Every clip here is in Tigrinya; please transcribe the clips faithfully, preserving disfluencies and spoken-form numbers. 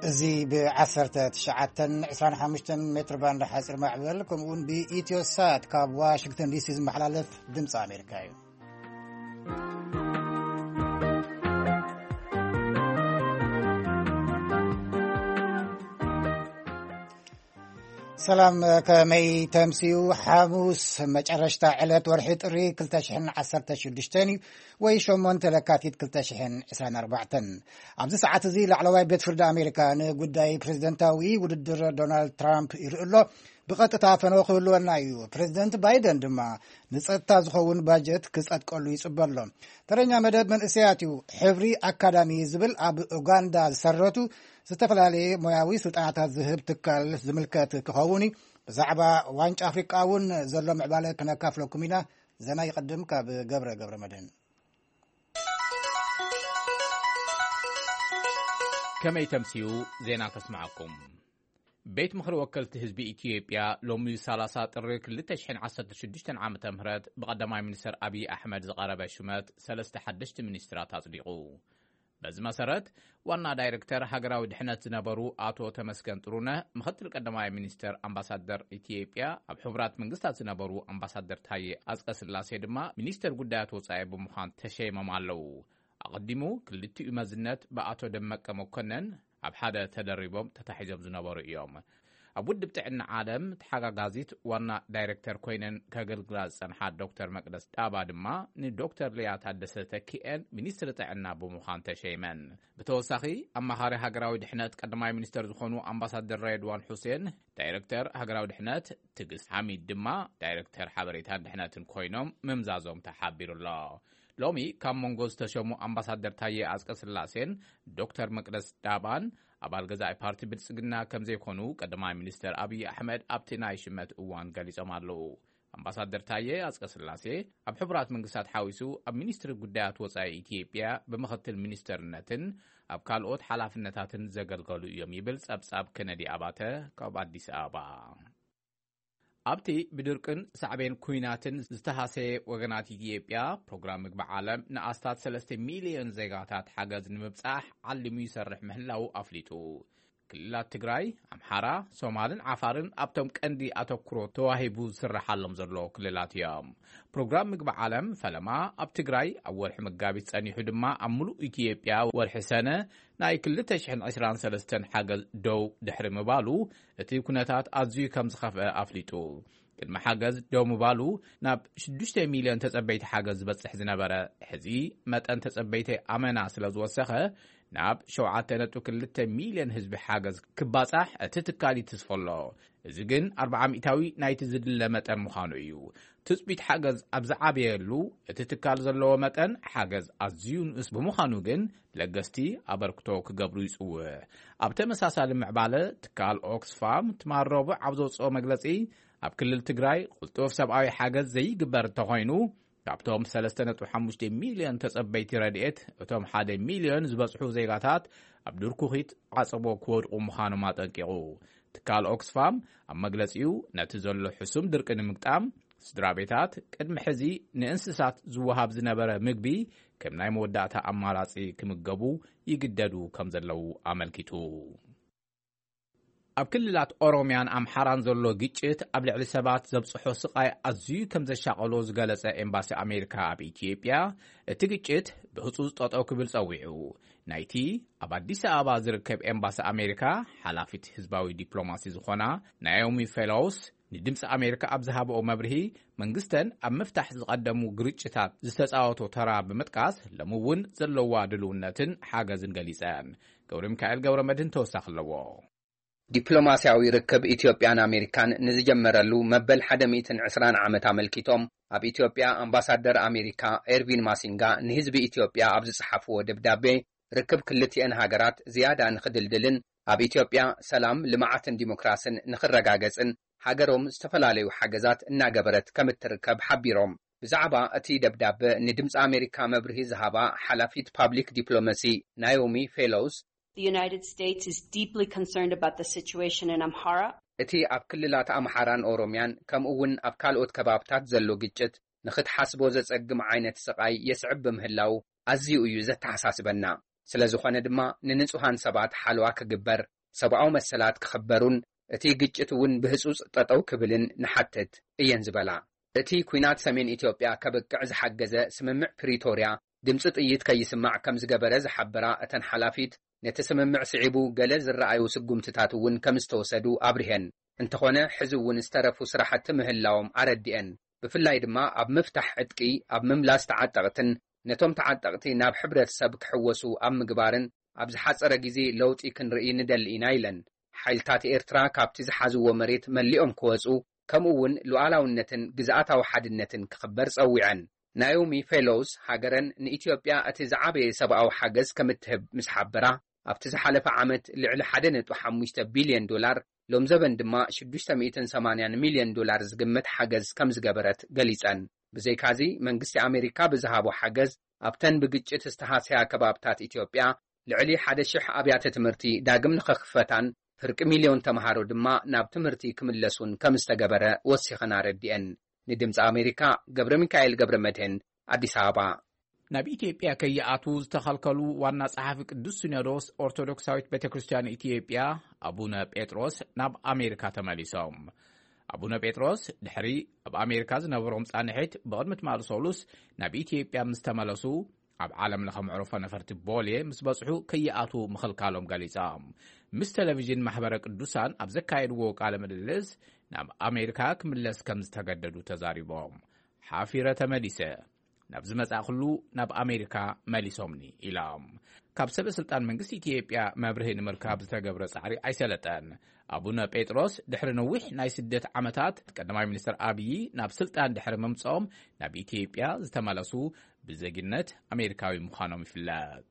زي بعشرة تشعتن عشرين حمشتن متر باند حاسر معبل كمون بإيتيو سات كاب واشنطن دي سي محلالف دمص أمريكاي سلام كمي تمسيو حاموس مجرشتا علت ورحي طري كلتاشحن عصرتا شدشتاني ويشومون تلكاتيت كلتاشحن عسران أربعتن عبز ساعات زي لعلواي بيت فرد أمريكا نقوداي بريزيدنتاوي وددر دونالد ترامب يرقلو بقطتا فنوخو اللوانايو بريزيدنت بايدن دما نصطتا زخون باجت كسات قولو يصبرلو ترنيا مدد من اسياتيو حفري أكادامي زبل أب أوغاندا سرطو ستفلالي موياوي سلطانات زهب تكال زملكات كخوني بزعبا وانش أفريقاون زلو معبالة كنكافلو كمينا زنا يقدم كاب قبر قبر مدن كما يتمسيو زينا تسمعكم بيت مخر وكلت حزب إثيوبيا لومي ثلاثة طريق لتشحن عصر شدشتن عام تمهرات بقدماي منستر أبي أحمد زقارب شمات ثلاثة حدشت منسترات تصديقو بز مسارات وانا دايركتر هاجراو دحنات زنبرو آتو تمسكن طرونه مختل قدماي منستر أمباسادر إثيوبيا أب حبرات منغستات زنبرو أمباسادر تاي أزقس اللاسي دما منستر قدات وصايب مخان تشيما مالو أقدمو كلتي أمازنات بآتو دمك مكنن أب حدا تدريبهم تتحجب زنبرو يوم أبود بتاعنا عالم تحقق غازيت وانا دايركتر كوينن كاقل سنحات دكتور مقدس تاباد ما ني دكتور ليات هدسة كيان منيستر تاعنا بمخان تشيمن بتوساخي أما هاري هاقراوي دحنات قدماي منيستر زخونو أمباسادر ريدوان حسين دايركتر هاقراوي دحنات تقس حميد دما دايركتر حبريتان دحنات كوينوم ممزازوم تحابير الله لومي كام مونغوز تشومو أمباسادر تايي أزقس اللاسين دكتور مقدس تابان أبال غزاي بارتي بلسقنا كم زي كونو قدماي منستر أبي أحمد أبتناي شمت اوان غاليز أمالو أمباسادر تايي أزقس اللاسي أب حبرات منغسات حاويسو أب منستر قدات وصاي إثيوبيا بمختل منستر نتن أب كالوت حلاف النتاتن زغلغلو يوم يبلس أب ساب كندي أباته كاب أديس أبا أبتي بدركن سعبين كويناتن زتهاسي وغنات إثيوبيا بروغرام مقبع عالم نأستات ثلاثة مليون زيغاتات حاجز نمبصاح علمو يسرح مهلاو أفليتو كلات تقراي أمحارا سومالن عفارن أبتم كندي أتوكرو تواهيبو سرح اللهم زرلو كلات يوم بروغرام مقبع عالم فلما أب تقراي أول حمقابي تساني حدما أملو إثيوبيا والحسانة ناي كلتشحن عشران سلستن حاجز دو دحر مبالو اتي كنتات أزيو كم زخف أفليتو كلمة حاجز دو مبالو ناب شدوشتي مليون تسبيت حاجز بس حزنا برا حزي متأن تسبيت أمانا سلز وسخة ناب شوعاتنتو كلتا مليون حزب حاجز كباصح اتتكالي تسفلو ازيقن أربعة مئتاوي نايت زدل لمتأن مخانو ايو تسبيت حاجز أبزعاب يلو اتتكال زلو متأن حاجز أزيون اس بمخانو جن لقستي أبركتو كقبرو يسوه أبتمساسا لمعبالة تكال أوكسفام تمار ربع عبزوص أو مجلسي أب كل التقراي قلتوف سبعاوي حاجز زي قبر تغينو كابتوم ثلاثة وحمشت مليون تسبيتي راديت وتوم حادي مليون زبصحو زيغاتات أبدوركو خيت عصبو كود ومخانو ما تنكيغو تكال أوكسفام أب مجلسيو نتزولو حسوم دركن مقتام سدرابيتات قدم حزي نانسسات زوهاب زنبره مغبي كم ناي موداتا اماراصي كمغبو يقددو كم زلو املكيتو اب كللات اوروميان امحران زلو غيچت اب لعل سبات زبصحو سقاي ازيو كم زشاقلو زغلص امباسي امريكا اب اثيوبيا اتغيچت بحصوص ططاو كبل صويعو نايتي اب اديس ابا زركب امباسي امريكا حلافيت حزباوي دبلوماسي زخونا نايومي فيلوس ندمس أمريكا أبزهاب أو مبرهي منغستن أب مفتح زقدمو غريتشتات زتصاوتو ترى بمتقاس لمون زلوا دلونتن حاجزن غليسان قورم كايل قور مدن توسخ لو دبلوماسياوي ركب إثيوبيان أمريكان نزجمرلو مبل حدميتن عشران عامت عملكيتهم أب إثيوبيا أمباسادر أمريكا إيرفين ماسينغا نهزب إثيوبيا أبز صحفو دبدابي ركب كلتين هاجرات زيادة نخدلدلن أب إثيوبيا سلام لمعاتن ديمقراسن نخرجاجزن حاجرهم استفلاليو حاجزات الناجبرت كم تركب حبيرهم بزعبا أتي دبداب ندمس أمريكا مبرهي زهابا حلافيت public diplomacy نايومي فيلوز The United States is deeply concerned about the situation in Amhara. أتي أب كللات أمحاران أوروميان كم أون أب كالوت كبابتات زلو جيتشت نخد حاسبو زتسقم عينة سقاي يسعب مهلاو أزيو يزت حساسبنا ስለዝኾነ ድማ ንንጹሃን ሰባት ሓልዋ ክግበር ሰብኣዊ መሰላት ክኽበሩን እቲ ግጭት እውን ብህጹጽ ጠጠው ክብልን ንሓትት እየን ዝበላ እቲ ኩናት ሰሜን ኢትዮጵያ ከበቅዕ ዝሓገዘ ስምምዕ ፕሪቶርያ ድምፂ ጥይት ከይስማዕ ከም ዝገበረ ዝሓበራ እተን ሓላፊት ነቲ ስምምዕ ስዒቡ ገለ ዝረኣዩ ስጉምትታት እውን ከም ዝተወሰዱ ኣብርሄን እንተኾነ ሕዚ እውን ዝተረፉ ስራሕቲ ምህላዎም ኣረዲአን ብፍላይ ድማ ኣብ ምፍታሕ ዕጥቂ ኣብ ምምላስ ተዓጠቕትን ነቶም ተዓጠቕቲ ናብ ሕብረተሰብ ክሕወሱ ኣብ ምግባርን ኣብ ዝሓፀረ ግዜ ለውጢ ክንርኢ ንደሊ ኢና ኢለን ሓይልታት ኤርትራ ካብቲ ዝሓዝዎ መሬት መሊኦም ክወፁ ከምኡ እውን ሉዓላውነትን ግዝኣታዊ ሓድነትን ክኽበር ፀዊዐን ናዮሚ ፌሎውስ ሃገረን ንኢትዮጵያ እቲ ዝዓበየ ሰብኣዊ ሓገዝ ከም እትህብ ምስ ሓበራ ኣብቲ ዝሓለፈ ዓመት ልዕሊ ሓደ ነጥቢ ሓሙሽተ ቢልዮን ዶላር ሎም ዘበን ድማ ሽዱሽተ ሚእትን ሰማንያን ሚልዮን ዶላር ዝግመት ሓገዝ ከም ዝገበረት ገሊፀን ብዘይካዚ መንግስቲ ኣሜሪካ ብዝሃቦ ሓገዝ ኣብተን ብግጭት ዝተሃስያ ከባብታት ኢትዮጵያ ልዕሊ ሓደ ሽሕ ኣብያተ ትምህርቲ ዳግም ንኽኽፈታን ፍርቂ ሚልዮን ተምሃሮ ድማ ናብ ትምህርቲ ክምለሱን ከም ዝተገበረ ወሲኸና ረዲአን ንድምፂ ኣሜሪካ ገብረ ሚካኤል ገብረ መድህን ኣዲስ ኣበባ ናብ ኢትዮጵያ ከይኣቱ ዝተኸልከሉ ዋና ጸሓፊ ቅዱስ ሲኖዶስ ኦርቶዶክሳዊት ቤተ ክርስቲያን ኢትዮጵያ ኣቡነ ጴጥሮስ ናብ ኣሜሪካ ተመሊሶም ኣቡነ ጴጥሮስ ድሕሪ ኣብ ኣሜሪካ ዝነበሮም ጻንሒት ብቕድሚ ትማል ሰሉስ ናብ ኢትዮጵያ ምስ ተመለሱ ኣብ ዓለም ለኸ ምዕሩፎ ነፈርቲ ቦልየ ምስ በጽሑ ከይኣቱ ምኽልካሎም ገሊጾም ምስ ቴሌቪዥን ማሕበረ ቅዱሳን ኣብ ዘካየድዎ ቃለ ምልልስ ናብ ኣሜሪካ ክምለስ ከም ዝተገደዱ ተዛሪቦም ሓፊረ ተመሊሰ ናብ ዝመጻእኽሉ ናብ ኣሜሪካ መሊሶምኒ ኢሎም ካብ ሰበ ስልጣን መንግስቲ ኢትዮጵያ መብርሂ ንምርካብ ዝተገብረ ጻዕሪ ኣይሰለጠን ኣቡነ ጴጥሮስ ድሕሪ ነዊሕ ናይ ስደት ዓመታት ቀዳማይ ሚኒስትር ኣብይ ናብ ስልጣን ድሕሪ መምጽኦም ናብ ኢትዮጵያ ዝተመለሱ ብዜግነት ኣሜሪካዊ ምዃኖም ይፍለጥ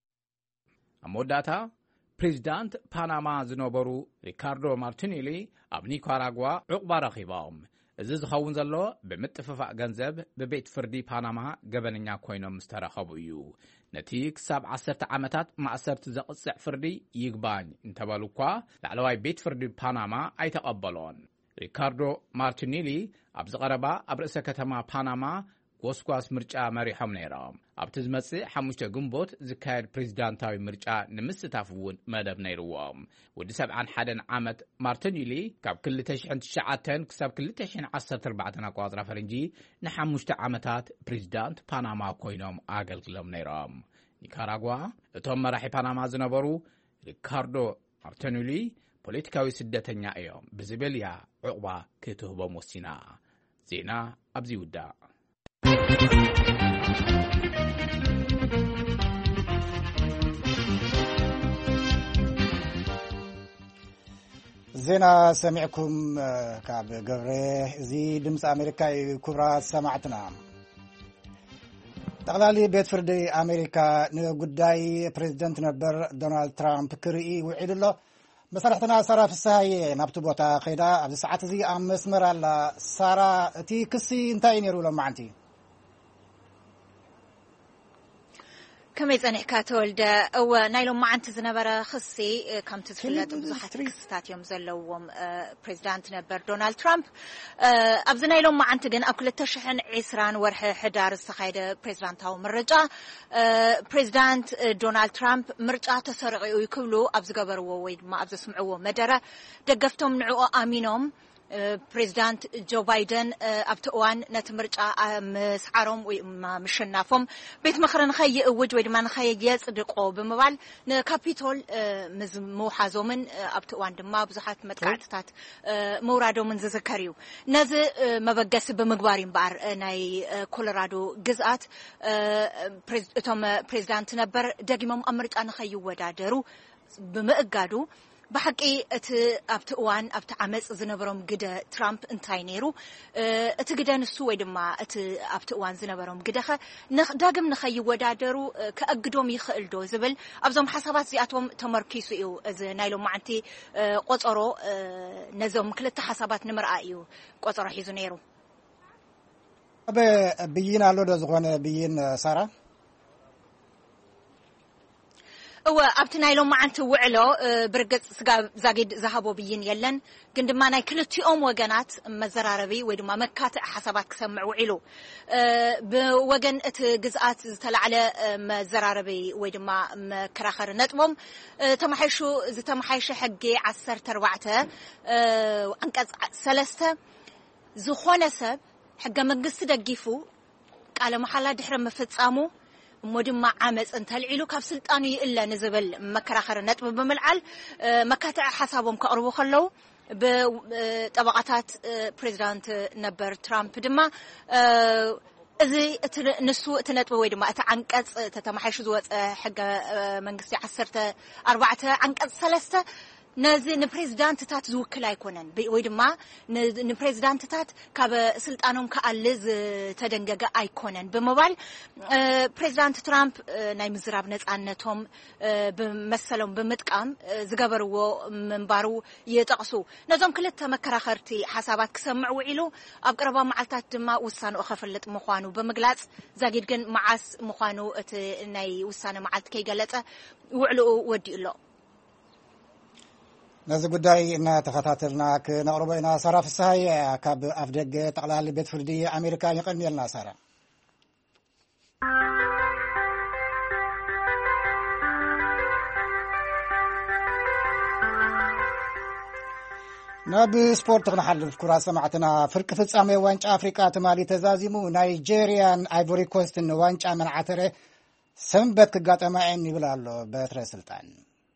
ኣብ መወዳእታ ፕሬዚዳንት ፓናማ ዝነበሩ ሪካርዶ ማርቲኔሊ ኣብ ኒካራጓ ዕቑባ ረኺቦም እዚ ዝኸውን ዘሎ ብምጥፍፋእ ገንዘብ ብቤት ፍርዲ ፓናማ ገበነኛ ኮይኖም ዝተረኸቡ እዩ ነቲ ክሳብ ዓሰርተ ዓመታት ማእሰርቲ ዘቕፅዕ ፍርዲ ይግባኝ እንተበሉ እኳ ላዕለዋይ ቤት ፍርዲ ፓናማ ኣይተቐበሎን ሪካርዶ ማርቲኔሊ ኣብ ዝቐረባ ኣብ ርእሰ ከተማ ፓናማ ጎስጓስ ምርጫ መሪሖም ነይሮም ኣብቲ ዝመጽእ ሓሙሽተ ግንቦት ዝካየድ ፕሬዚዳንታዊ ምርጫ ንምስታፍ እውን መደብ ነይርዎም ወዲ ሰብዓን ሓደን ዓመት ማርቲኔሊ ካብ ክልተ ሽሕን ትሽዓተን ክሳብ ክልተ ሽሕን ዓሰርተ ኣርባዕተ ኣቆጻጽራ ፈረንጂ ንሓሙሽተ ዓመታት ፕሬዚዳንት ፓናማ ኮይኖም ኣገልግሎም ነይሮም ኒካራጓ እቶም መራሒ ፓናማ ዝነበሩ ሪካርዶ ማርቲኔሊ ፖለቲካዊ ስደተኛ እዮም ብዝብል እያ ዕቑባ ክትህቦም ወሲና ዜና ኣብዚ ይውዳእ ዜና ሰሚዕኩም ካብ ገብረ እዚ ድምፂ ኣሜሪካ ክቡራት ሰማዕትና ጠቕላሊ ቤት ፍርዲ ኣሜሪካ ንጉዳይ ፕሬዚደንት ነበር ዶናልድ ትራምፕ ክርኢ ውዒድ ኣሎ መሰረሕትና ሳራ ፍሳሐየ ናብቲ ቦታ ኸይዳ ኣብዚ ሰዓት እዚ ኣብ መስመር ኣላ ሳራ እቲ ክሲ እንታይ ነይሩ ሎማዓንቲ كمي زنحكا تولد او نايلوم معانت زنبرا خصي كم تزفلت بزحات كستات يوم زلوهم بريزيدنت نبر دونالد ترامب ابز نايلوم معانت جن اكل تشحن عسران ورح حدار السخايده بريزيدنتاو مرجع بريزيدنت دونالد ترامب مرجع تسرعوا يكبلو ابز غبروا ويد ما ابز سمعوا مدره دغفتهم نعو امينهم بريزيدنت جو بايدن ابتوان نتمرجع مسعرهم وما مشنافهم بيت مخرن خي اوج ويد ما نخي يصدقوا بمبال نكابيتول مزمو حازومن ابتوان دما بزحات متقعتات مورادو من زذكريو نز مبغس بمغبارين بار ناي كولورادو غزات توم بريزيدنت نبر دغيمم امرجع نخي ودادرو بمأقادو بحقي ات ابتوان ابت عمص زنبرم غده ترامب انتاي نيرو ات غده نسو وي دما ات ابتوان زنبرم غدخه داغم نخي ودادرو كاغدوم يخل دو زبل ابزوم حسابات زياتهم تمركيسو يو از نايلو معنتي قصرو نزوم كلت حسابات نمرأيو قصرو حيزو نيرو ابي بينا لو دزغونه بين ساره هو أبتنا يلوم معنت وعلو برجت سجا زاجد ذهبوا بين يلن قند ما ناكلت يوم وجنات مزراربي ودما مكات حسابات سمع وعلو بوجن جزءات تلعلى مزراربي ودما مكراخر نتبهم تمحيشو إذا تمحيش حقي عسر تروعته أنك سلسته زخونة سب حق مجلس دقيفو على محل دحر مفتسامو مودما عامس انت العلو كاب سلطاني الا نزبل مكراخر نطب بملعل مكاتع حسابهم كقربو خلو بطبقات بريزيدنت نبر ترامب دما اذا نسو تنطب وي دما اتعنقص تتمحيش زوص حق منغستي عشرة أربعة عنقص ثلاثة نازي نبريزيدنت تات زوكل ايكونن وي دما نبريزيدنت تات كاب سلطانهم كالز تدنجغ ايكونن بموبايل بريزيدنت ترامب ناي مزراب نصانتهم بمسلهم بمطقام زغبرو منبارو يطقسو نزوم كلته مكراخرتي حسابات كسمعوا عيلو ابقربا معلتات دما وسانو خفلط مخوانو بمغلاص زاغيد كن معاس مخوانو ات ناي وسانه معلت كيغلصه وعلو وديلو نزل قداي إن تخطاتلنا كنقربنا صار في السهاي كاب أفدق تقلال بيت فردي أمريكا يقلم يلنا صار نبي سبورت نحل في كرة سمعتنا فرق في السامي وانش أفريقيا تمالي تزازيمو نيجيريان ايفوري كوست وانش من عتره سنبت كقاطع عيني بلالو بيتر سلطان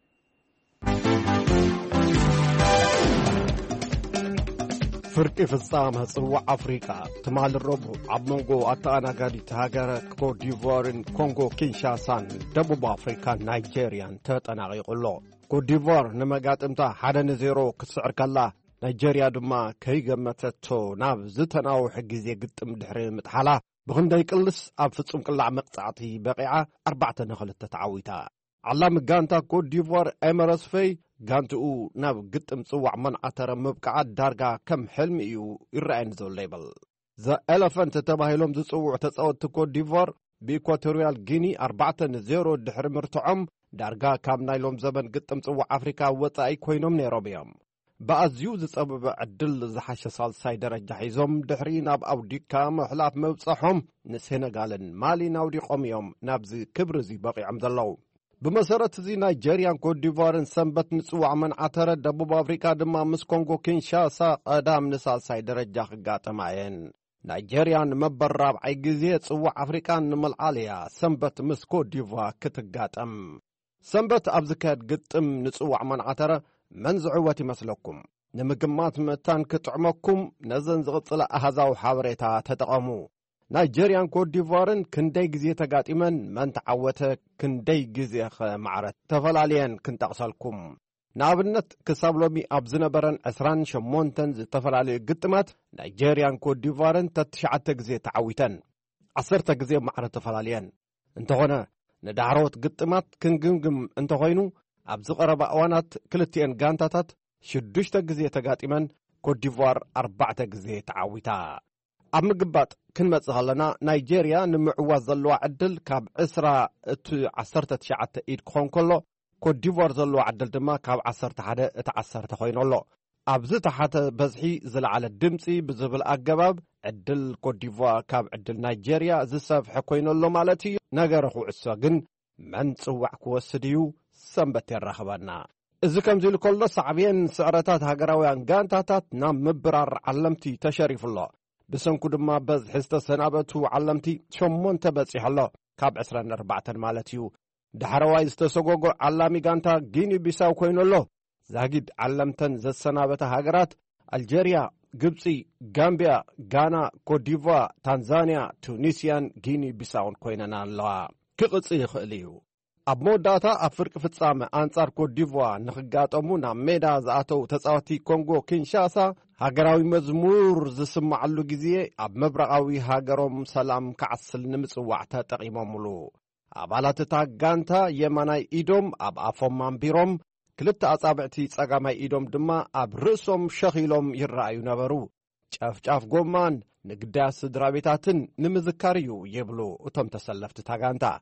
فرق فصام صوع افريقيا تمال الربو عبمنغو اتانا غادي تهاجر كوت ديفوار كونغو كينشاسان دبوب افريقيا نيجيريان تطناقي قلو كوت ديفوار نمغاطمتا حدن زيرو كسعر كلا نيجيريا دما كيغمتتو ناب زتناو حجزي قطم دحر متحلا بخندي قلص اب فصم قلع مقطعتي بقيعه أربعة نخلت تعويتا علام غانتا كوت ديفوار اميرس في غانتو ناب قطم صوع من عتر مبقعات دارغا كم حلم ايو يرأين زو ليبل ذا elephant تباهلهم ذو صوع تصوت كوت ديفوار بإكواتوريال غيني أربعة زيرو دحر مرتعم دارغا كام نايلوم زبن قطم صوع أفريكا وطاي كوينوم نيروبيام بأزيو ذو صبب عدل زحش صالساي درجة حيزوم دحرين اب او ديكا محلاف مبصحهم نسهنا قالن مالي ناودي قوميوم نابزي كبرزي باقي عمدالله بمسارة زي نيجيريان كوت ديفوارن سنبت نسوع من عتر دبوب أفريقيا دما مس كونغو كينشاسا قدام نسال ساي درجة خقاطة معين نيجيريان مبراب عي جزية سوع أفريقيا نمال عالية سنبت مس كوت ديفوار كتقاطم سنبت أبزكاد قطم نسوع من عتر منزعواتي مسلكم نمقمات متان كتعمكم نزن زغطلة أهزاو حاوريتا تتقامو نيجيريان كوت ديفوارن كندي جزيه تقاطمن من تعوته كندي جزيه معرت تفلاليان كنت اقصلكم نابنت كسابلومي ابزنبرن عشرين شمونتن تفلالي قطمات نيجيريان كوت ديفوارن تتشعت جزيه تعويتن عصرت جزيه معرت تفلاليان انت هنا ندعروت قطمات كنجمجم انت خوينو ابز قرب اوانات كلتين غانتاتات شدشت جزيه تقاطمن كوت ديفوار أربعة جزيه تعويتا اب مقبات كنمص خلنا نيجيريا نمعواز زلوا عدل كاب عشرة عشرة تشعت ايد كونكولو كوت ديفوار زلوا عدل دما كاب عشرة حدا اتعشرة خوينولو ابز تحت بزحي زل على الدمصي بزبل اجباب عدل كوت ديفوار كاب عدل نيجيريا زسف خوينولو مالتي نغير خو عسا كن من صوع كوسديو سنبت الرخبنا اذا كم زي كل صعبين سعرتات هاغراويان غانتاتات نام مبرار علمتي تشريف الله بسنكو دما بز حسته سنابتو علمتي شمون تبصيح الله كاب عشرين أربعة مالتيو دحرواي استسغوغو علامي غانتا غيني بيساو كوينولو زاغيد علمتن زسنابته هاغرات الجيريا غبصي غامبيا غانا كوت ديفوار تانزانيا تونسيان غيني بيساون كويننا الله كقصي يخليو اب موداتا افرق فصامه انصار كوت ديفوار نخغاطمو نا ميدا زاتو تصاوتي كونغو كينشاسا هاغراوي مزمور زسمعلو غزيه اب مبرقاوي هاغروم سلام كعسل نمصواع تقيمملو ابالات تاغانتا يمناي ايدوم اب افوم مانبيروم كلت اصابعتي صغاماي ايدوم دما اب رسوم شخيلوم يرايو نبرو ጫፍጫፍ ጎማን ንግዳስ ድራቤታትን ንምዝካርዩ ይብሉ እቶም ተሰለፍቲ ታጋንታ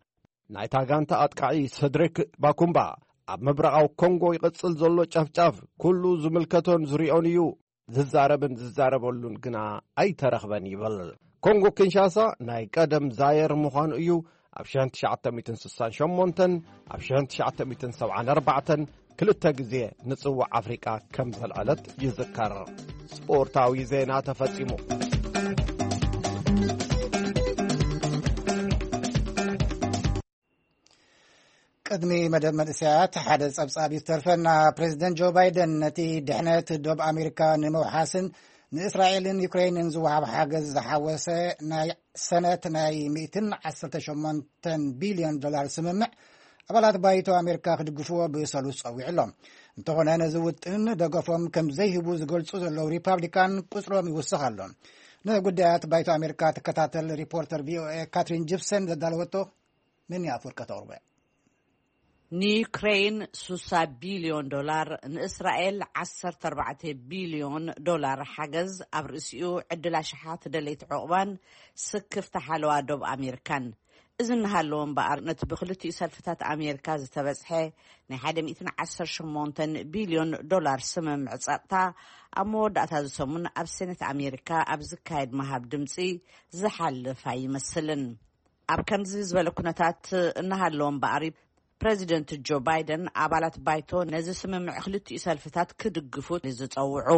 ናይታ ጋንታ ኣጥቃዒ ሰድሪክ ባኩምባ ኣብ ምብራቃዊ ኮንጎ ይቕጽል ዘሎ ጫፍጫፍ ኩሉ ዝምልከቶን ዝሪኦን እዩ ዝዛረብን ዝዛረበሉን ግና ኣይተረኽበን ይብል ኮንጎ ኪንሻሳ ናይ ቀደም ዛየር ምዃኑ እዩ ኣብ ሺሕ ትሽዓተ ሚእቲ ስሳን ሸሞንተ ኣብ ሺሕ ትሽዓተ ሚእቲ ሰብዓን ኣርባዕተ ክልተ ግዜ ንጽዋዕ ኣፍሪቃ ከም ዘልዓለት ይዝከር ስፖርታዊ ዜና ተፈጺሙ ቅድሚ መደብ መንእሰያት ሓደ ጸብጻቢ ዝተርፈና ፕሬዚደንት ጆ ባይደን ነቲ ድሕነት ዶብ ኣሜሪካ ንምውሓስን ንእስራኤልን ዩክሬንን ዝወሃብ ሓገዝ ዝሓወሰ ናይ ሰነት ናይ ሚእትን ዓሰርተ ሸሞንተ ቢልዮን ዶላር ስምምዕ ኣባላት ባይቶ ኣሜሪካ ክድግፍዎ ብሰሉስ ጸዊዕሎም እንተኾነ ነዚ ውጥን ደገፎም ከም ዘይህቡ ዝገልጹ ዘለዉ ሪፓብሊካን ቁጽሮም ይውስኽ ኣሎ ንጉዳያት ባይቶ ኣሜሪካ ትከታተል ሪፖርተር ቪኦኤ ካትሪን ጂፕሰን ዘዳለወቶ ምን ያፍርቀ ተቕርበ ንዩክሬን ስሳ ቢልዮን ዶላር ንእስራኤል ዓሰርተ ኣርባዕተ ቢልዮን ዶላር ሓገዝ ኣብ ርእሲኡ ዕድላ ሸሓት ደለይቲ ዕቑባን ስክፍቲ ሓለዋ ዶብ ኣሜሪካን እዚ እናሃለዎ እምበኣር ነቲ ብክልቲኡ ሰልፍታት ኣሜሪካ ዝተበፅሐ ናይ ሓደ ሚእትን ዓሰርተ ሸሞንተ ቢልዮን ዶላር ስምምዕ ጸጥታ ኣብ መወዳእታ ዝሰሙን ኣብ ሴኔት ኣሜሪካ ኣብ ዝካየድ መሃብ ድምፂ ዝሓልፍ ኣይመስልን ኣብ ከምዚ ዝበለ ኩነታት እናሃለዎ እምበኣር ፕሬዚደንት ጆ ባይደን ኣባላት ባይቶ ነዚ ስምምዕ ክልቲኡ ሰልፍታት ክድግፉ ዝጸውዑ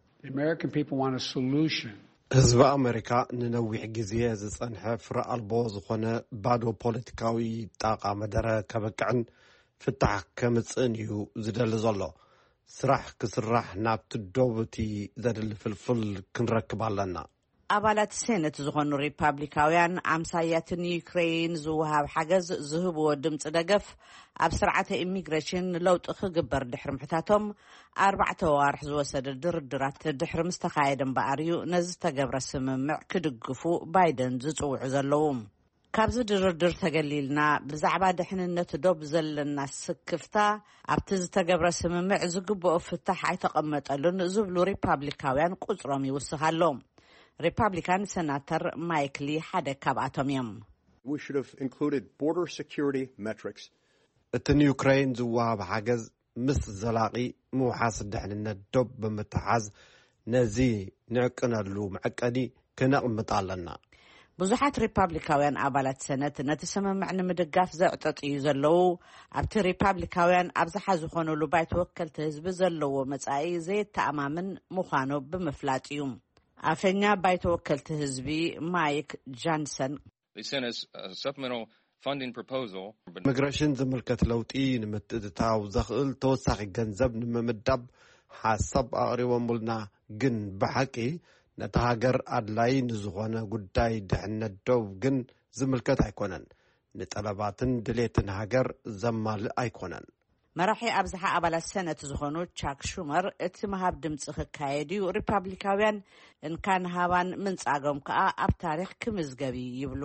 ህዝቢ ኣሜሪካ ንነዊሕ ግዜ ዝጸንሐ ፍረ ኣልቦ ዝኾነ ባዶ ፖለቲካዊ ጣቓ መደረ ከበቅዕን ፍታሕ ከምጽእን እዩ ዝደሊ ዘሎ ስራሕ ክስራሕ ናብቲ ዶብቲ ዘድሊ ፍልፍል ክንረክብ ኣለና ኣባላት ሴነት ዝኾኑ ሪፓብሊካውያን ኣምሳያትን ዩክሬን ዝውሃብ ሓገዝ ዝህብዎ ድምፂ ደገፍ ኣብ ስርዓተ ኢሚግሬሽን ለውጢ ክግበር ድሕሪ ምሕታቶም ኣርባዕተ ዋርሕ ዝወሰደ ድርድራት ድሕሪ ምስ ተኻየደ እምበኣር እዩ ነዚ ዝተገብረ ስምምዕ ክድግፉ ባይደን ዝጽውዑ ዘለዉ ካብዚ ድርድር ተገሊልና ብዛዕባ ድሕንነት ዶብ ዘለና ስክፍታ ኣብቲ ዝተገብረ ስምምዕ ዝግብኦ ፍታሕ ኣይተቐመጠሉን ዝብሉ ሪፓብሊካውያን ቁጽሮም ይውስኽ ኣሎ ሪፓብሊካን ሰናተር ማይክሊ ሓደ ካብኣቶም እዮም እቲ ንዩክሬን ዝወሃብ ሓገዝ ምስ ዘላቒ ምውሓስ ድሕንነት ዶብ ብምትሓዝ ነዚ ንዕቅነሉ መዐቀኒ ክነቕምጥ ኣለና ብዙሓት ሪፓብሊካውያን ኣባላት ሰነት ነቲ ስምምዕ ንምድጋፍ ዘዕጠጥ እዩ ዘለዉ ኣብቲ ሪፓብሊካውያን ኣብዝሓ ዝኾኑሉ ባይተ ወከልቲ ህዝቢ ዘለዎ መጻኢ ዘየተኣማምን ምዃኑ ብምፍላጥ እዩ ኣፈኛ ባይተ ወከልቲ ህዝቢ ማይክ ጃንሰን ኢሚግሬሽን ዝምልከት ለውጢ ንምትእትታው ዘኽእል ተወሳኺ ገንዘብ ንምምዳብ ሓሳብ ኣቕሪቦምልና ግን ብሓቂ ነቲ ሃገር ኣድላይ ንዝኾነ ጉዳይ ድሕነት ዶብ ግን ዝምልከት ኣይኮነን ንጠለባትን ድሌትን ሃገር ዘማልእ ኣይኮነን መራሒ ኣብዝሓ ኣባላት ሰነት ዝኾኑ ቻክ ሹመር እቲ መሃብ ድምፂ ክካየድ እዩ ሪፓብሊካውያን እንካን ሃባን ምንጻጎም ከዓ ኣብ ታሪክ ክምዝገቢ ይብሉ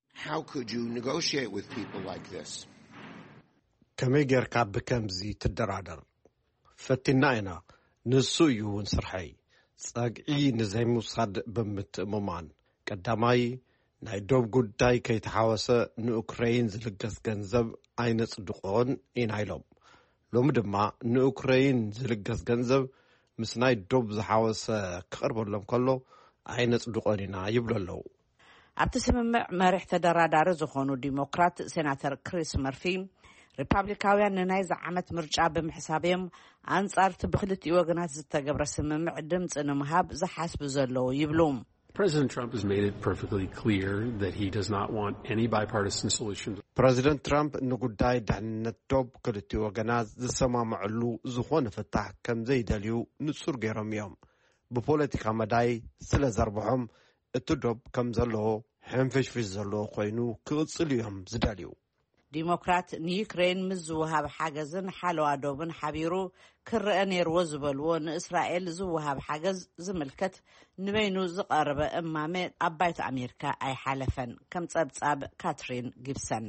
ከመይ ጌርካ ብከምዚ ትደራደር ፈቲና ኢና ንሱ እዩ እውን ስርሐይ ጸግዒ ንዘይምውሳድ ብምትእምማን ቀዳማይ ናይ ዶብ ጉዳይ ከይተሓወሰ ንኡክሬን ዝልገስ ገንዘብ ኣይነጽድቖን ኢና ኢሎም ሎሚ ድማ ንኡክሬን ዝልገስ ገንዘብ ምስ ናይ ዶብ ዝሓወሰ ክቐርበሎም ከሎ ኣይነጽድቖን ኢና ይብሉ ኣለዉ ኣብቲ ስምምዕ መሪሕ ተደራዳሪ ዝኾኑ ዲሞክራት ሴናተር ክሪስ መርፊ ሪፓብሊካውያን ንናይ ዝዓመት ምርጫ ብምሕሳብዮም ኣንጻርቲ ብክልቲኡ ወገናት ዝተገብረ ስምምዕ ድምፂ ንምሃብ ዝሓስቡ ዘለዉ ይብሉ President Trump has made it perfectly clear that he does not want any bipartisan solution. President Trump ንጉዳይ ድሕንነት ዶብ ክልቲኡ ወገናት ዝሰማምዕሉ ዝኾነ ፍታሕ ከም ዘይደልዩ ንጹር ገይሮም እዮም ብፖለቲካ መዳይ ስለ ዘርብሖም እቲ ዶብ ከም ዘለዎ ሕንፍሽፍሽ ዘለዎ ኮይኑ ክቕጽል እዮም ዝደልዩ ዲሞክራት ንዩክሬን ምስ ዝውሃብ ሓገዝን ሓለዋ ዶብን ሓቢሩ ክርአ ነይርዎ ዝበልዎ ንእስራኤል ዝውሃብ ሓገዝ ዝምልከት ንበይኑ ዝቐረበ እማመ ኣብ ባይቶ ኣሜሪካ ኣይሓለፈን ከም ጸብጻብ ካትሪን ጊብሰን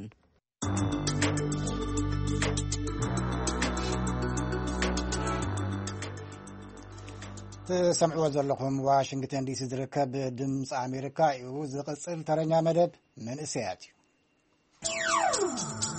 ትሰምዕዎ ዘለኹም ዋሽንግተን ዲሲ ዝርከብ ድምፂ ኣሜሪካ እዩ ዝቕጽል ተረኛ መደብ መንእሰያት እዩ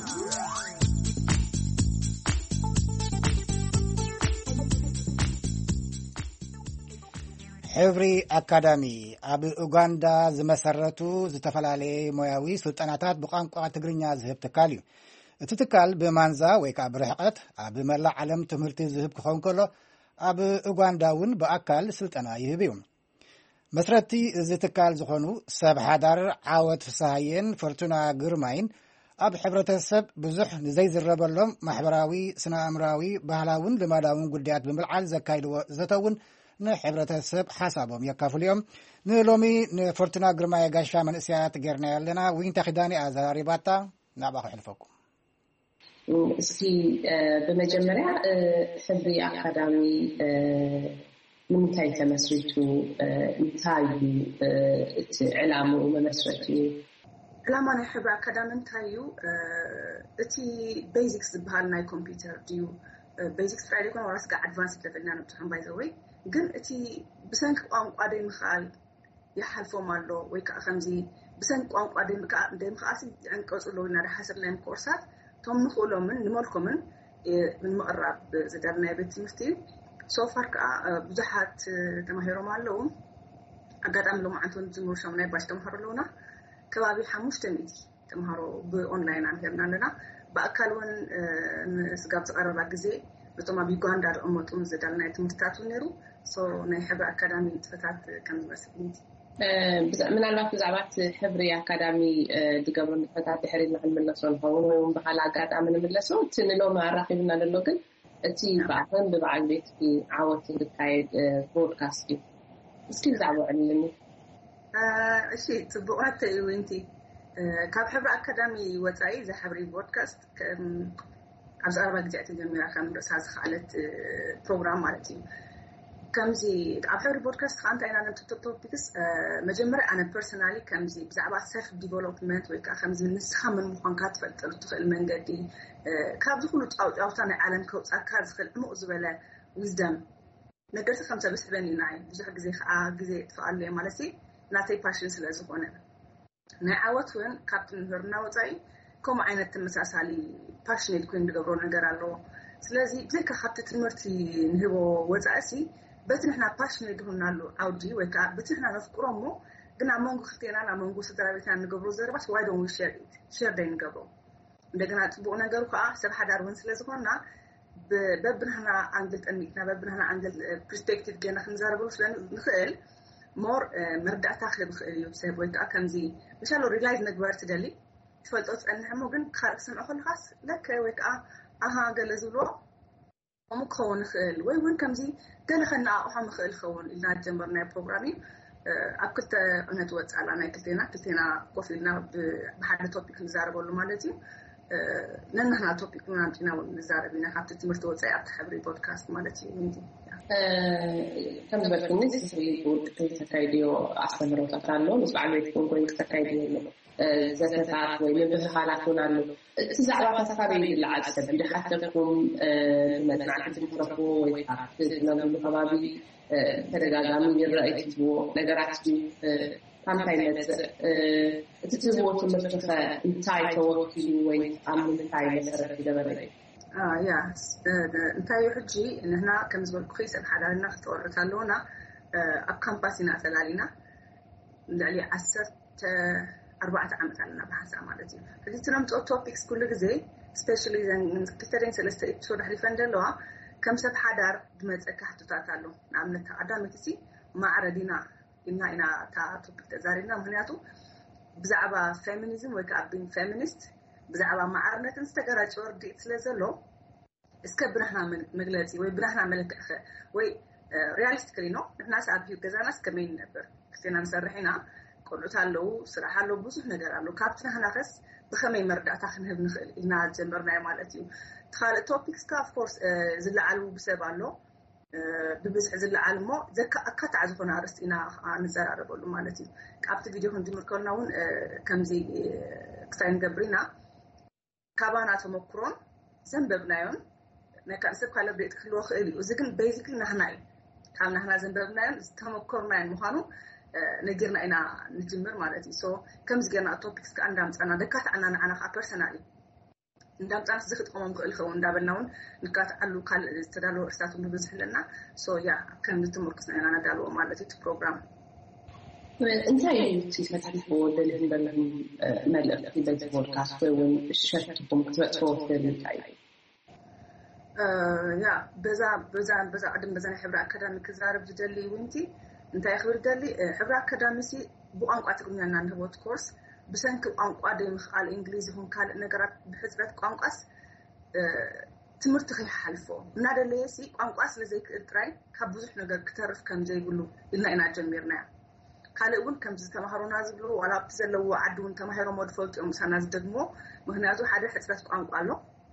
ሕብሪ አካዳሚ ኣብ ኡጋንዳ ዝመሰረቱ ዝተፈላለዩ ሞያዊ ስልጠናታት ብቋንቋ ትግርኛ ዝህብ ትካል እዩ። እቲ ትካል ብማንዛ ወይ ከዓ ብርሕቀት ኣብ መላእ ዓለም ትምህርቲ ዝህብ ክኸውን ከሎ ኣብ ኡጋንዳ እውን ብኣካል ስልጠና ይህብ እዩ። መስረቲ እዚ ትካል ዝኾኑ ሰብ ሓዳር ዓወት ፍሳሃየን ፈርቱና ግርማይን ኣብ ሕብረተሰብ ብዙሕ ንዘይዝረበሎም ማሕበራዊ ስነ ኣእምራዊ ባህላውን ልማዳውን ጉዳያት ብምልዓል ዘካይድዎ ዘተውን ንሕብረተሰብ ሓሳቦም የካፍሉ እዮም። ንሎሚ ንፈርቱና ግርማይ ጋሻ መንእስያት ጌርና ያለና ውይንታ ኺዳኒ ኣዛሪባታ ናባኹ ሕልፈኩም። እስቲ በመጀመሪያ ሕብሪ አካዳሚ ምንታይ ተመስሪቱ እንታይ እቲ ዕላማው መመስረቱ? ዕላማ ናይ ሕብሪ አካዳሚ እንታይ እዩ? እቲ ቤዚክስ ዝበሃል ናይ ኮምፒውተር ድዩ ቤዚክስ ፍራይዴ ኮን ወራስ ጋር አድቫንስ ለቨልና ነው ተንባይ ዘወይ ግን እቲ ብሰንኪ ቋንቋ ደይ ምኻል ይሓልፎም ኣሎ ወይ ከዓ ከምዚ ብሰንኪ ቋንቋ ደይ ምካ ደይ ምኻሲ አንቀጽሎ እና ሐሰብናም ኮርሳት ቶም ንኹሎምን ንመልኮምን ንምቕራብ ዝደርና ቤት ትምህርቲ ሶፋር ከዓ ብዙሓት ተማሂሮም ኣለዉ። አጋጣሚ ሎም አንቶን ዝምሩ ሸምናይ ባሽ ተማሂሮለውና ከባቢ ሓሙሽተ ሚእቲ ተማሂሮ ብኦንላይን አንሄርና ኣለና በአካል ወን ንስጋብ ዝቀረባ ግዜ በቶም ኣብ ዩጋንዳ ዝቕመጡ ዝደርና ትምህርትታት ነይሩ ሶ ናይ ሕብሪ አካዳሚ ጥፈታት ከም ዝመስል ምናልባት ብዛዕባት ሕብሪ አካዳሚ ዝገብሩ ንጥፈታት ድሕሪ ንክንመለሶ ንኸውን ወይ እውን ብካል አጋጣሚ ንመለሶ እቲ ንሎም ኣራኺብና ዘሎ ግን እቲ በዓተን ብበዓል ቤት ዓወት ዝካየድ ብሮድካስት እዩ። እስኪ ዛዕባው ዕልልኒ። እሺ ጽቡቓት ወንቲ ካብ ሕብሪ አካዳሚ ወፃኢ ዘሕብሪ ብሮድካስት ኣብ ዝቐረባ ግዜ ተጀሚራ ከም ርእሳ ዝኽኣለት ፕሮግራም ማለት እዩ። ከምዚ ኣብ ሕብሪ ፖድካስት ካንታ ኢና ነጥቶ ቶፒክስ መጀመሪያ ኣነ ፐርሰናሊ ከምዚ ብዛዕባ ሰልፍ ዲቨሎፕመንት ወይ ከዓ ከምዚ ንስኻ ምን ምዃንካ ትፈልጥ ትኽእል መንገዲ ካብ ዝኹሉ ጫውጫውታ ናይ ዓለም ከውፃካ ዝኽእል ዕሙቕ ዝበለ ዊዝደም ነገርሲ ከም ሰብስበኒ ናይ ብዙሕ ግዜ ከዓ ግዜ ትፈኣሉ እየ ማለት ናተይ ፓሽን ስለ ዝኾነ ናይ ዓወት እውን ካብቲ ምህርና ወፃኢ ከምኡ ዓይነት ተመሳሳሊ ፓሽኔት ኮይኑ ዝገብሮ ነገር ኣለዎ። ስለዚ ብዘይካ ካብቲ ትምህርቲ ንህቦ ወፃእሲ በቲ ንሕና ፓሽኔት ይሁናሉ ዓውዲ ወይ ከዓ በቲ ንሕና ነፍቅሮሞ ግን ኣብ መንጎ ክልቴና ናብ መንጎ ስድራቤትና ንገብሮ ዘረባስ ዋይ ዶንት ዊ ሼር ኢት ሼር ደይ ንገብሮ እንደገና ጽቡቕ ነገሩ ከዓ ሰብ ሓዳር እውን ስለ ዝኾንና በብንሕና አንግል ጠሚትና በብንሕና አንግል ፐርስፔክቲቭ ገና ክንዛረበሉ ስለ ንኽእል ሞር መርዳእታ ክህብ ክእል እዩ ሰብ ወይ ከዓ ከምዚ ምሻሎ ሪላይዝ ነግበር ትደሊ ትፈልጦ ትጸንሕ እሞ ግን ካልእ ክሰምዖ ከለኻስ ለከ ወይ ከዓ ኣሃ ገለ ዝብሎ እሞ ክኸውን ንኽእል ወይ እውን ከምዚ ገለ ከነኣቕሖ ንኽእል ክኸውን ኢልና ጀመርናይ ፕሮግራም እዩ። ኣብ ክልተ ቅነት ወፃላ ናይ ክልቴና ክልቴና ኮፍ ኢልና ብሓደ ቶፒክ ንዛረበሉ ማለት እዩ። ነንሕና ቶፒክ ናምጪና እውን ንዛረብ ኢና ካብቲ ትምህርቲ ወፃኢ ኣብቲ ሕብሪ ፖድካስት ማለት እዩ። እንዲ ከም ዝበልክኒ ስፍሪ ውድቅ ተካይድዮ ኣስተምህሮታት ኣሎ ምስ በዓል ቤት ኮንጎይን ተካይድዮ ኣሎ ዘተታት ወይ ምብህኻላት እውን ኣሎ። እቲ ዛዕባ ተሳካቢ ዝለዓል ሰብ ድሓተኩም መፅናዕቲ ትምረኽቦ ወይ ከዓ ዝነብሉ ከባቢ ተደጋጋሚ ይረአ ትብዎ ነገራት እዩ ካምታይ መፅእ እቲ ትህብዎ ትምህርቲ ኸ እንታይ ተወኪሉ ወይ ኣብ ምንታይ መሰረት ይገበረ እዩ? ያ እንታይ ሕጂ ንሕና ከም ዝበልኩ ሰብ ሓዳርና ክትወርት ኣለውና ኣብ ካምፓስ ኢና ተላሊና ልዕሊ ዓሰርተ ኣርባዕተ ዓመት ኣለና ብሓንሳብ ማለት እዩ። ሕጂ ትነምፅኦ ቶፒክስ ኩሉ ግዜ ስፔሻሊ ክልተደን ሰለስተ ኤፒሶድ ኣሕሊፈን ዘለዋ ከም ሰብ ሓዳር ዝመፀካ ሕቶታት ኣሎ። ንኣብነት ኣዳመት እሲ ማዕረዲና ኢና ኢና እታ ቶፒክ ተዛሪብና ምክንያቱ ብዛዕባ ፌሚኒዝም ወይ ከዓ ቢንግ ፌሚኒስት ብዛዕባ ማዕርነትን ዝተገራጭ ወርዲት ስለ ዘሎ እስከ ብናሕና መግለፂ ወይ ብናሕና መለክዕ ወይ ሪያሊስቲክሊ ነው ንሕና ሰዓብ ሂው ገዛናስ ከመይ ነበር ክልቴና ንሰርሕ ኢና ቆልዑት ኣለዉ ስራሕ ኣሎ ብዙሕ ነገር ኣሎ ካብቲ ናሕና ኸስ ብኸመይ መርዳእታ ክንህብ ንኽእል ኢና ጀመርናዮ ማለት እዩ። ትኻልእ ቶፒክስ ካ ኦፍኮርስ ዝለዓሉ ብሰብ ኣሎ ብብዝሒ ዝለዓል እሞ ዘካኣካትዓ ዝኾነ ኣርስቲ ኢና ንዘራረበሉ ማለት እዩ። ካብቲ ቪድዮ ክንጅምር ከለና እውን ከምዚ ክሳይ ንገብር ኢና ካባና ተመክሮን ዘንበብናዮን ናይ ካልእ ሰብ ካለ ብሬት ክህልዎ ክእል እዩ። እዚ ግን ቤዚክሊ ናሕና እዩ ካብ ናሕና ዘንበብናዮን ዝተመከርናዮን ምዃኑ ነጊርና ኢና ንጅምር ማለት እዩ። ሶ ከምዚ ጌርና ቶፒክስ ከዓ እንዳምፀና ደካትዓና ንዓና ከዓ ፐርሰናሊ እንዳምጣን ዝኽጥቆም ክእል ኸውን እንዳበናውን ንካትዓሉ ካል ዝተዳለው እርሳቱ ንብዝሕለና ሶ ያ ከም ትምርክስና ኢና ናዳልዎ ማለት እቲ ፕሮግራም እንታይ እዩ ተሳቲፍዎ ደልህን በለህም መልእኽቲ በዚ ፖድካስት ወይ እውን ሸርትኩም ክትበፅዎ ትደልዩ እንታይ እዩ ያ በዛ በዛ በዛ ቅድም በዛ ናይ ሕብሪ ኣካዳሚ ክዛረብ ዝደሊ ውንቲ እንታይ ክብር ደሊ ሕብሪ ኣካዳሚ ሲ ብቋንቋ ትግርኛ እናንህቦት ኮርስ ብሰንኪ ቋንቋ ደይ ምኽኣል እንግሊዝ ይኹን ካልእ ነገራት ብሕፅረት ቋንቋስ ትምህርቲ ከይሓልፎ እናደለየ ሲ ቋንቋ ስለዘይክእል ጥራይ ካብ ብዙሕ ነገር ክተርፍ ከም ዘይብሉ ኢልና ኢና ጀሚርና ካልእ እውን ከም ዝተማሃሩና ዝብሉ ዋላ ኣብቲ ዘለዎ ዓዲ እውን ተማሂሮም ወድፈልጡ እዮም ምሳና ዝደግሞ ምክንያቱ ሓደ ሕፅረት ቋንቋ ኣሎ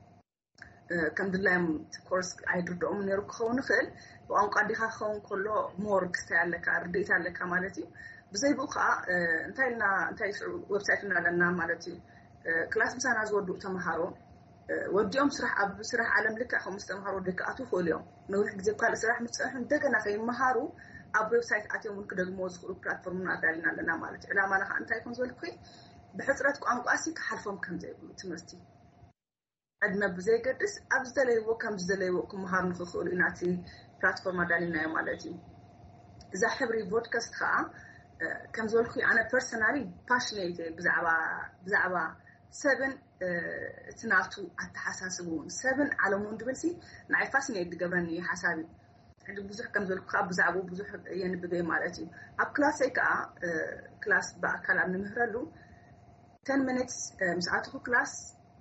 ከም ድላይም ኮርስ ኣይድርድኦም ነይሩ ክኸውን ይኽእል ብቋንቋ ዲኻ ክኸውን ከሎ ሞር ክስታይ ኣለካ ርድኢት ኣለካ ማለት እዩ ብዘይብኡ ከዓ እንታይ ኢልና እንታይ ዌብሳይት እናለና ማለት እዩ ክላስ ምሳና ዝወድኡ ተማሃሮ ወዲኦም ስራሕ ኣብ ስራሕ ዓለም ልክዕ ከም ዝተማሃሩ ደክኣቱ ይኽእሉ እዮም ነዊሕ ግዜ ካልእ ስራሕ ምፅንሑ እንደገና ከይመሃሩ ኣብ ዌብሳይት ኣትዮም እውን ክደግሞ ዝኽእሉ ፕላትፎርም እናዳልና ኣለና ማለት እዩ ዕላማና ከዓ እንታይ ኮን ዝበልኩኝ ብሕፅረት ቋንቋ ሲ ክሓልፎም ከም ዘይብሉ ትምህርቲ ዕድመ ብዘይገድስ ኣብ ዝደለይዎ ከም ዝደለይዎ ክመሃሩ ንኽኽእሉ ኢና እቲ ፕላትፎርም ኣዳሊናዮ ማለት እዩ እዛ ሕብሪ ፖድካስት ከዓ ከም ዝበልኩ ኣነ ፐርሰናሊ ፓሽኔት ብዛዕባ ብዛዕባ ሰብን እቲ ናቱ ኣተሓሳስቡ ሰብን ዓለሙን ድብልሲ ንዓይ ፋስኔት ዝገብረኒ ሓሳቢ ሕጂ ብዙሕ ከም ዝበልኩ ከዓ ብዛዕባኡ ብዙሕ የንብበ ማለት እዩ ኣብ ክላሰይ ከዓ ክላስ ብኣካል ኣብ ንምህረሉ ten minutes ምስኣትኹ ክላስ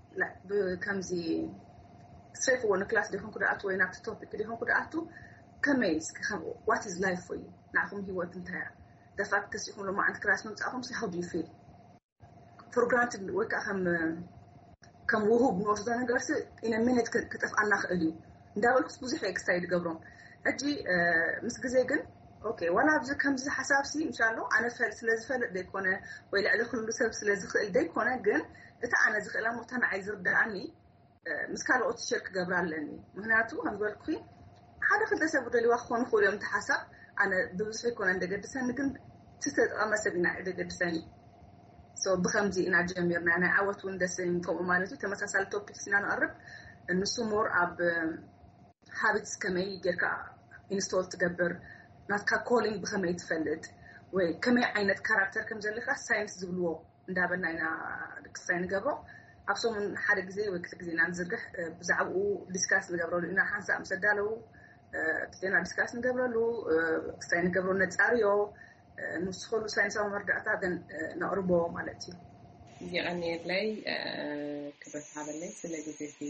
ከምዚ ስትሬት ፎርወርድ ክላስ ዲኹም ክደኣቱ ወይ ናብቲ ቶፒክ ዲኹም ክደኣቱ ከመይ what is life for you ናኹም ህይወት እንታይ the fact ተሲኹም ለማዓንቲ ክላስ ምምፃእኹም how do you feel for granted ወይ ከዓ ከም ከም ውሁብ ንወስዶ ነገርሲ in a minute ክጠፍኣና ክእል እዩ እንዳበልኩስ ብዙሕ ኤክሳይድ ገብሮም ሕጂ ምስ ግዜ ግን ኦኬ ዋላ ኣብዚ ከምዚ ሓሳብሲ ኢንሻአላ ኣነ ፈል ስለዝፈልጥ ደይኮነ ወይ ልዕሊ ኩሉ ሰብ ስለዝኽእል ደይኮነ ግን እታ ኣነ ዝኽእላ ሞታን ዓይ ዝርዳኣኒ ምስ ካልኦት ሸርክ ገብራ ኣለኒ ምክንያቱ ከም ዝበልኩ ሓደ ክልተ ሰብ ደልዋ ክኾኑ ክእሉ እዮም ተሓሳብ ኣነ ብብዙሕ ይኮነ እንደገድሰኒ ግን ትተጠቐመ ሰብ ኢና እንደገድሰኒ ሶ ብከምዚ ኢና ጀሚርና ናይ ዓወት እውን ደስ ከምኡ ማለት እዩ ተመሳሳሊ ቶፒክስ ኢና ንቐርብ እንሱ ሞር ኣብ ሃቢትስ ከመይ ጌርካ ኢንስቶል ትገብር ናትካ ኮሊንግ ብከመይ ትፈልጥ ወይ ከመይ ዓይነት ካራክተር ከም ዘለካ ሳይንስ ዝብልዎ እንዳበልና ኢና ክሳይ ንገብሮ ኣብሶምን ሓደ ግዜ ወይ ክልተ ግዜ ኢና ንዝርግሕ ብዛዕባኡ ዲስካስ ንገብረሉ ኢና ሓንሳብ ምሰዳለው ክልተና ዲስካስ ንገብረሉ ክሳይ ንገብሮ ነፃርዮ ንስኹሉ ሳይንሳዊ መርዳእታ ግን ነቕርቦ ማለት እዩ እዚኣኒ የድላይ ክብረት ሃበለይ ስለ ግዜ እዚ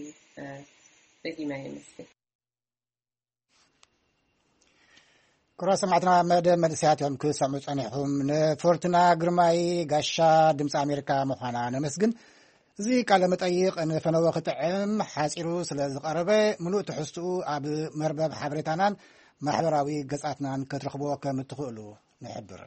በጊማ ይመስል كرة سمعتنا مدى مدسيات يوم كل سمع صنيحهم نفورتنا قرماي قاشا دمس أمريكا مخانا نمسجن زي كلمة أيق أن فنا وقت عام حاسيرو سلازق قربة ملوء تحسو أب مربب حبرتانان محبراوي قصاتنا كترخبوا كمتخولو نحبر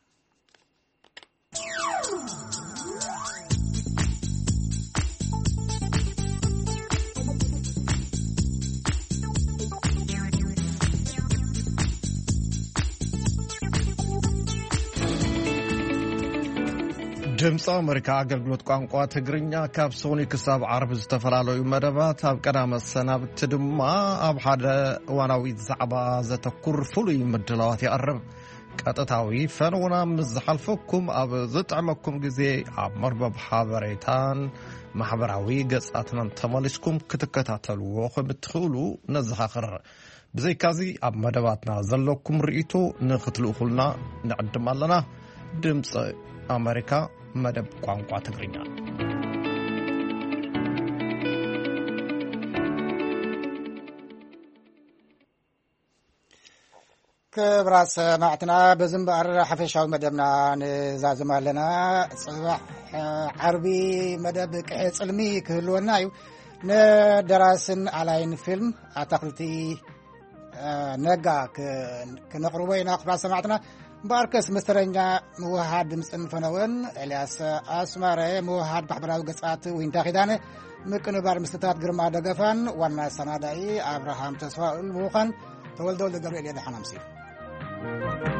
ድምፂ ኣሜሪካ ኣገልግሎት ቋንቋ ትግርኛ ካብ ሶኒ ክሳብ ዓርብ ዝተፈላለዩ መደባት ኣብ ቀዳመ ሰናብቲ ድማ ኣብ ሓደ እዋናዊ ዛዕባ ዘተኩር ፍሉይ ምድላዋት ይቐርብ ቀጥታዊ ፈንውና ምስ ዝሓልፈኩም ኣብ ዝጥዕመኩም ግዜ ኣብ መርበብ ሓበሬታን ማሕበራዊ ገጻትናን ተመሊስኩም ክትከታተልዎ ከም እትኽእሉ ነዘኻኽር ብዘይካዚ ኣብ መደባትና ዘለኩም ርእይቶ ንኽትልእኹልና ንዕድም ኣለና ድምፂ ኣሜሪካ መደብ ቋንቋ ትግርኛ كبرا سمعتنا بزنبار حفشاو مدبنا نزازم لنا صباح عربي مدب كحيص علمي كهلونا يو ندراسن على فيلم اعتقلتي نقا كنقربين اخبار سمعتنا باركس مسترنجا موهاد مستن فنون الياس اسماره موهاد بحبراو قصات وينتا خدانه مكنبار مستات غرما دغفان وانا سناداي ابراهام تسفاؤل موخان تولدوا لجبريل يد حنمسي